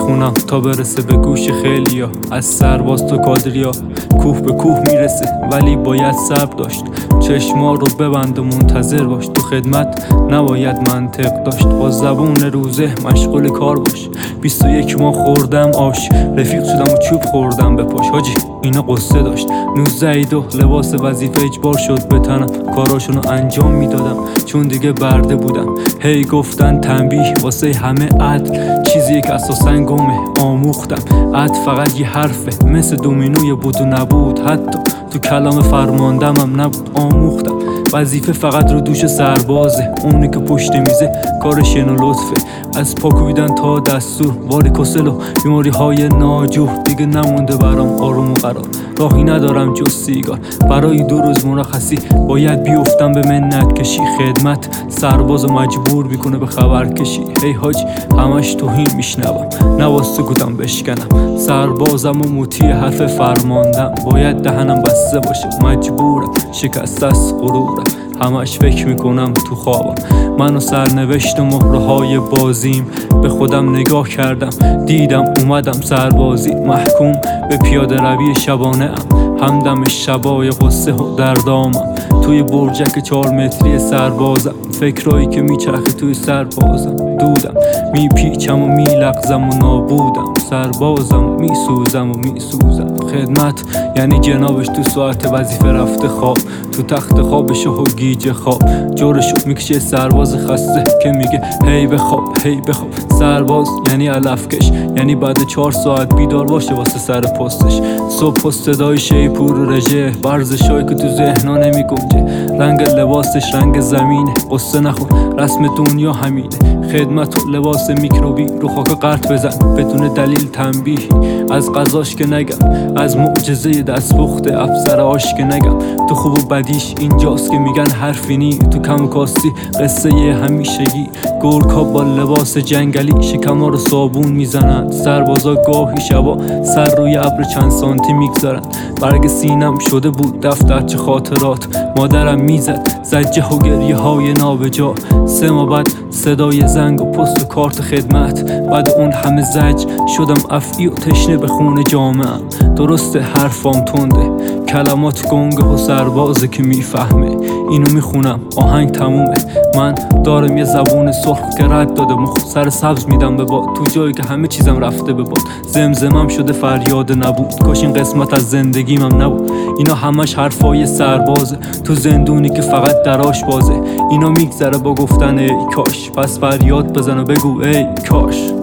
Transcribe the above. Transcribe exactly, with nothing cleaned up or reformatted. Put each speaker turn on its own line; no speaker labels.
میخونم تا برسه به گوش خیلیا. از سرباز تو کادریا کوه به کوه میرسه ولی باید صبر داشت. چشما رو ببند و منتظر باش، تو خدمت نباید منطق داشت. با زبون روزه مشغول کار باش. بیست و یک ماه خوردم آش، رفیق شدم و چوب خوردم به پاش. حاجی اینا قصه داشت. نوزده ایدو لباس وظیفه اجبار شد به تنم، کاراشونو انجام میدادم چون دیگه برده بودم. هی گفتن تنبیه واسه همه عدل، چیزی که اساساً گمه آموختم. عدل فقط یه حرفه مثل دومینوی بود و نبود، حتی تو کلام فرماندمم نبود. آموختم وظیفه فقط رو دوش سربازه، اونی که پشت میزه کارش یه لطفه. از پاکویدن تا دستور، واری کسل و بیماری های ناجور. دیگه نمونده برام آروم و قرار، راهی ندارم جز سیگار. برای دو روز مرخصی باید بیفتم به منت کشی. خدمت سربازو مجبور میکنه به خبر کشی. هی حاج همش توهین میشنوم، نواسته گودم بشکنم. سربازم و موتی حرف فرماندم، باید دهنم بسته باشه. مجبورم شکست از غرورم، همش فکر میکنم تو خوابم. منو سرنوشت و مهره های بازیم، به خودم نگاه کردم دیدم اومدم سربازی. محکوم به پیاده روی شبانه ام، همدم شبای قصه و دردامم. توی برجک چهار متری سربازم، فکرایی که میچرخه توی سربازم. دودم میپیچم و میلغزم و نابودم، سربازم و میسوزم و میسوزم. خدمت یعنی جنابش تو ساعت وظیفه رفته خواب، تو تخت خوابش و گیج خواب. جورشو میکشه سرباز خسته که میگه هی بخواب هی بخواب. سرباز یعنی علفکش، یعنی بعد چهار ساعت بیدار باشه واسه سر پستش. صبح و صدای شیپور و رژه، ورزشایی که تو ذهنا نمی گنجه. رنگ لباسش رنگ زمینه، قصه نخور رسم دنیا همینه. خدمت و لباس میکروبی، رو خاک قرط بزن بدون دلیل تنبیهی. از قضاش که نگم، از معجزه دستپخت افسرهاش که نگم. تو خوب و بدیش اینجاست که میگن حرفی نی. تو کم و کاستی قصه همیشگی. گورکا با لباس جنگلی شکما رو صابون میزنن. سربازا گاهی شبا سر روی ابر چند سانتی میگذارن. برگ سینم شده بود دفترچه خاطرات، مادرم میزد زجه و گریه های نابجا. سه ماه بعد صدای زنگ و پست و کارت خدمت، بعد اون همه زج شدم افعی و تشنه به خون جامعم. درسته حرفام تنده، کلمات گنگه و سربازه که میفهمه. اینو میخونم آهنگ تمومه. من دارم یه زبون سرخ که رد داده مخ، سر سبز میدم به باد تو جایی که همه چیزم رفته به باد. زمزمم شده فریاد نبود، کاش این قسمت از زندگیم هم نبود. اینا همش حرفای سربازه تو زندونی که فقط دراش بازه. اینا میگذره با گفتن ای کاش، پس فریاد بزن و بگو ای کاش.